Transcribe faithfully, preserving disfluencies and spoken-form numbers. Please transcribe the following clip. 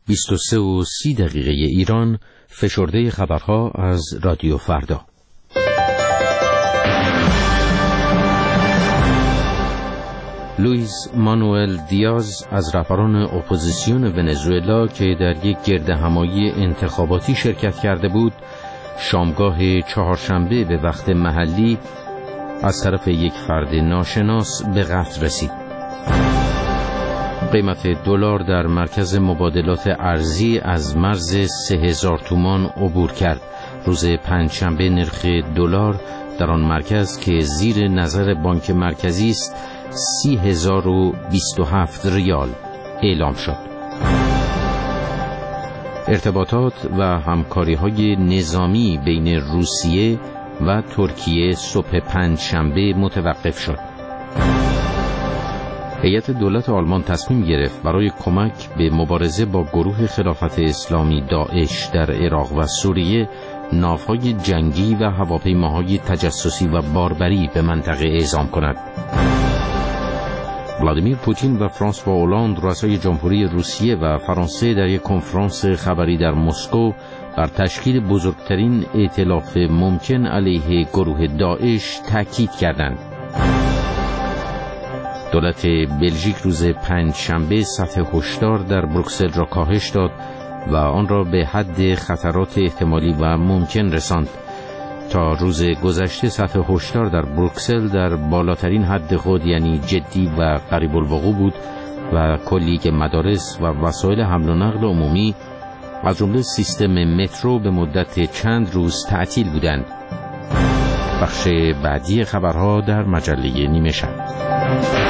بیست و سه و سی دقیقه ایران، فشرده خبرها از رادیو فردا. لوئیس مانوئل دیاز از رهبران اپوزیسیون ونزوئلا که در یک گردهمایی انتخاباتی شرکت کرده بود، شامگاه چهارشنبه به وقت محلی از طرف یک فرد ناشناس به قتل رسید. قیمت دلار در مرکز مبادلات ارزی از مرز سه هزار تومان عبور کرد. روز پنجشنبه نرخ دلار در آن مرکز که زیر نظر بانک مرکزی است سی هزار و بیست و هفت ریال اعلام شد. ارتباطات و همکاری‌های نظامی بین روسیه و ترکیه صبح پنجشنبه متوقف شد. هیئت دولت آلمان تصمیم گرفت برای کمک به مبارزه با گروه خلافت اسلامی داعش در عراق و سوریه ناوهای جنگی و هواپیماهای تجسسی و باربری به منطقه اعزام کند. ولادیمیر پوتین و فرانسوا اولاند، رؤسای جمهوری روسیه و فرانسه، در یک کنفرانس خبری در مسکو بر تشکیل بزرگترین ائتلاف ممکن علیه گروه داعش تاکید کردند. دولت بلژیک روز پنجشنبه سطح هشدار در بروکسل را کاهش داد و آن را به حد خطرات احتمالی و ممکن رساند. تا روز گذشته سطح هشدار در بروکسل در بالاترین حد خود، یعنی جدی و قریب الوقوع بود و کلیه مدارس و وسایل حمل و نقل عمومی از جمله سیستم مترو به مدت چند روز تعطیل بودند. بخش بعدی خبرها در مجله نیمه شب.